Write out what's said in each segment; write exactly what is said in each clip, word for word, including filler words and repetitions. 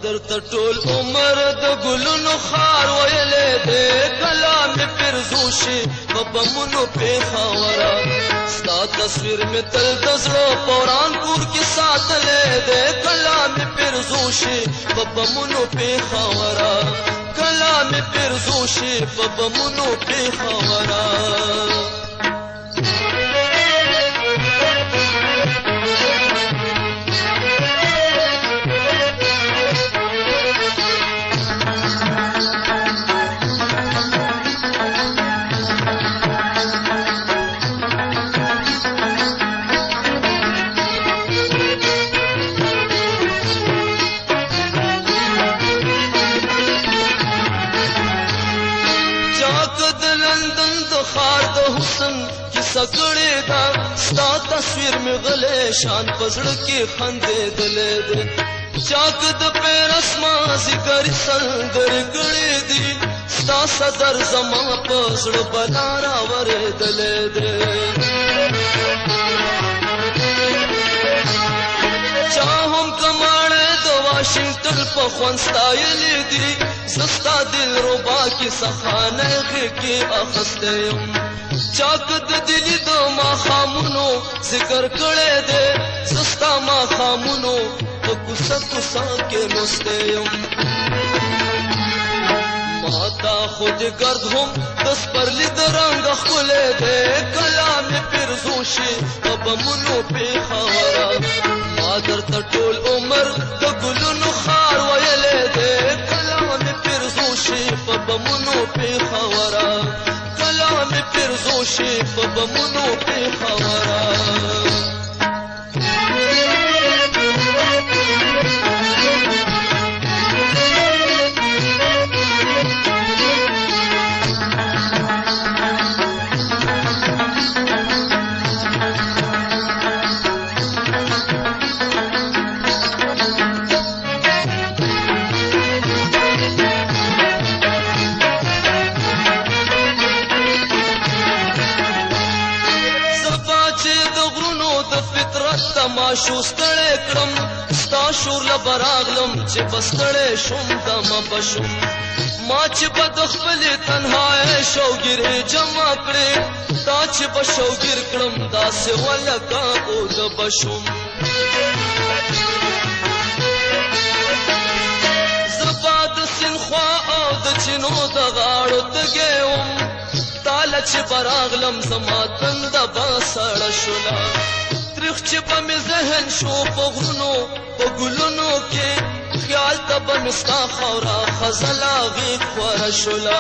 درته ټول عمر د ګلونو خار ویلې دې کلام پرزو شي په بمونو پېښوره ستا تصویر مې تل د زړه پوران کور کې ساتلې دې کلام پرزو شي په بمونو پېښوره کلام پرزو شي په بمونو پېښوره سکړې دا ستا تصویر مې غلې شان پزړه کې خندېدلې دې چاک د پیر اسمان ذکر سندرې کړې دي ستا صدر زما په زړه بلا راورېدلې دې چا هم کماړې د واشنګټن په خوند ستایلې دي زه ستا دلربا کې سخانه کې اخستی یم چاک د دلی د ماښامونو ذکر کړی دی زه ستا ماښامونو په کوڅه کوڅه کې لوستی یم ما تا خو د ګرد هم د سپرلي د رنګه ښکلی دی کلام پرزو شي په بمونو پېښوره ما درته ټول عمر د ګلونو خار ویلی دی کلام پرزو شي په بمونو پېښوره کلام پرزو شي په بمونو پېښوره تماشو ستړی کړم ستا شور له براغلم چې بستړی شوم دمه بشم ما چې به د خپلې تنهایۍ شوګیرې جمع کړې تا چې به شوګیر کړم داسې ولکه اوده بشم زه به د سیند خوا او د چینو د غاړو تږی وم تاله چې به راغلم زما تنده به سړه شوله تریخ چې به مې ذهن شو په غرونو په ګلونو کې خیال ته به مې ستا خاوره خزله غېږ خوره شوله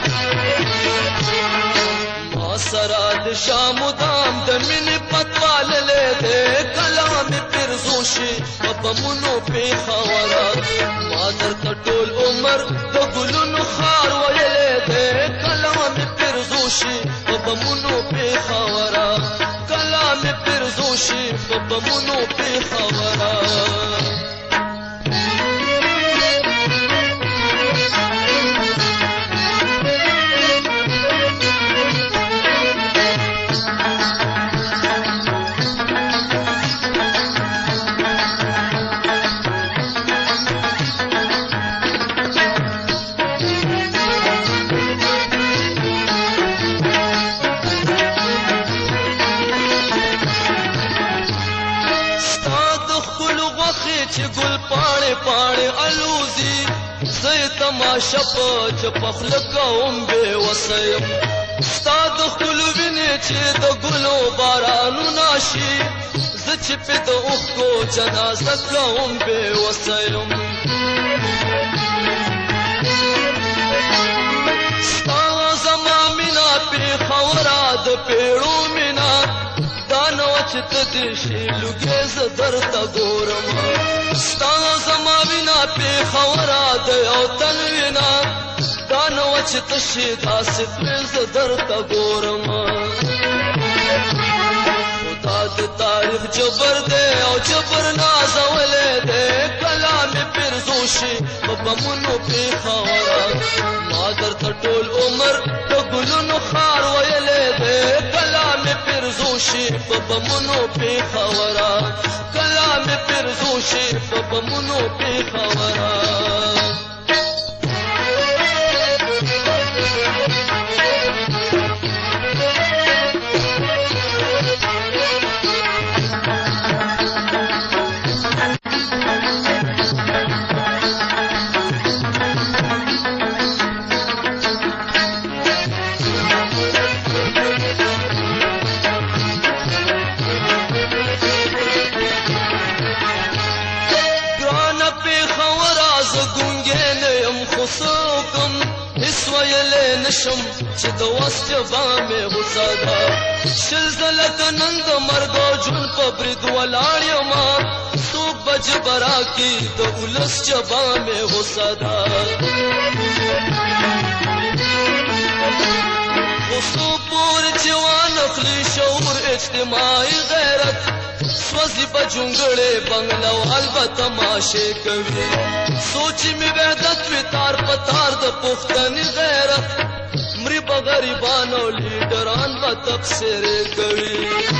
ما سره د شامو دام د مینې پتواللی دی کلام پرزو شي په بمونو پېښوره ما درته ټول عمر د ګلونو خار ویلی دی کلام پرزو شي په بمونو پېښوره کلام پرزو شي په بمونو پېښوره چې ګل پاڼې پاڼې الوزي زه یې تماشه په چپه خوله کوم بې وسه یم ستا د ښکلو وینې چې د ګلو بارانونه شي زه چې پې د اوښکو جنازه کوم بې وسه یم ستا زما مینه پېښوره د پیړو مینه دا نه وه چې ته دې شي لوګې زه درته ګورم ستا زما وینه پېښوره د یو تن وینه دا نه وه چې ته شي داسې پرې زه درته ګورم خدا د تاریخ جبر دی او جبر نازولی دی کلام پرزو شي په بمونو پېښوره ما درته ټول عمر د ګلونو خار ویلی دی کلام پرزو پیرزو شي په بمونو پیښوره کله مې پیرزو شي په بمونو پیښوره خصوکم هیڅ ویلی نشم چې د وس جبا مې غوسه ده شل ځله که نن د مرګ او ژوند په برید ولاړ یمه څوک به جبه راکړي د ولس جبا مې غوسه ده خو څو پورې چې وانخلي شعور اجتماعي غیرت سوزي په جونګړې بنګلوال به تماشې کوي سوچي مې وحدت وي تار په تار د پښتني غیرت مري په غریبانو لیډران به تبصرې کوي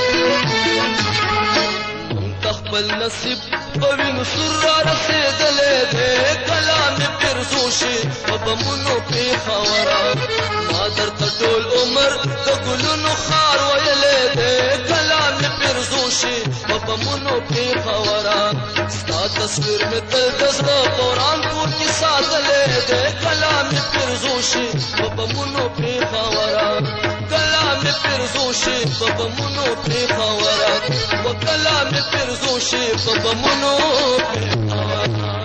مونږ خپل نصیب په وینو سور را رسېدلی دی کله مې پیرزو شي په بمونو پیښوره ما درته ټول عمر د ګلونو ښار ویلی دی کله مې پیرزو شي په بمونو پیښوره ستا تصویر مې تل د زړه پوران کور کې ساتلی دی کله مې پیرزو شي په بمونو پیښوره کله مې پیرزو شي په بمونو پیښوره و کله مې پیرزو شي په بمونو پیښوره